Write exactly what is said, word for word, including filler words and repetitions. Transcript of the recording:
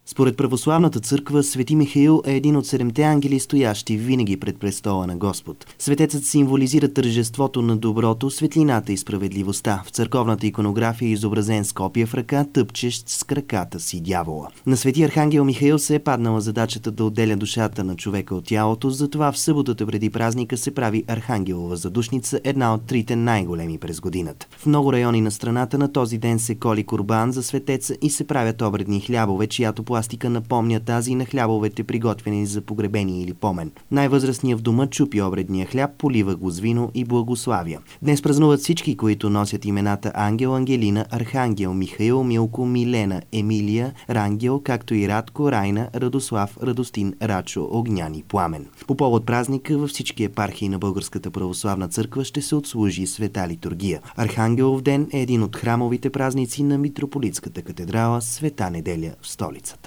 Според православната църква, Свети Михаил е един от седемте ангели, стоящи винаги пред престола на Господ. Светецът символизира тържеството на доброто, светлината и справедливостта. В църковната иконография е изобразен с копия в ръка, тъпчещ с краката си дявола. На Свети Архангел Михаил се е паднала задачата да отделя душата на човека от тялото, затова в съботата преди празника се прави Архангелова задушница, една от трите най-големи през годината. В много райони на страната на този ден се коли курбан за светеца и се правят обредни хлябове, чиято пластика напомня тази на хлябовете, приготвени за погребение или помен. Най-възрастният в дома чупи обредния хляб, полива го с вино и благославя. Днес празнуват всички, които носят имената Ангел, Ангелина, Архангел, Михаил, Милко, Милена, Емилия, Рангел, както и Радко, Райна, Радослав, Радостин, Рачо, Огнян и Пламен. По повод празника във всички епархии на Българската православна църква ще се отслужи света литургия. Архангелов ден е един от храмовите празници на митрополитската катедрала Света неделя в столицата.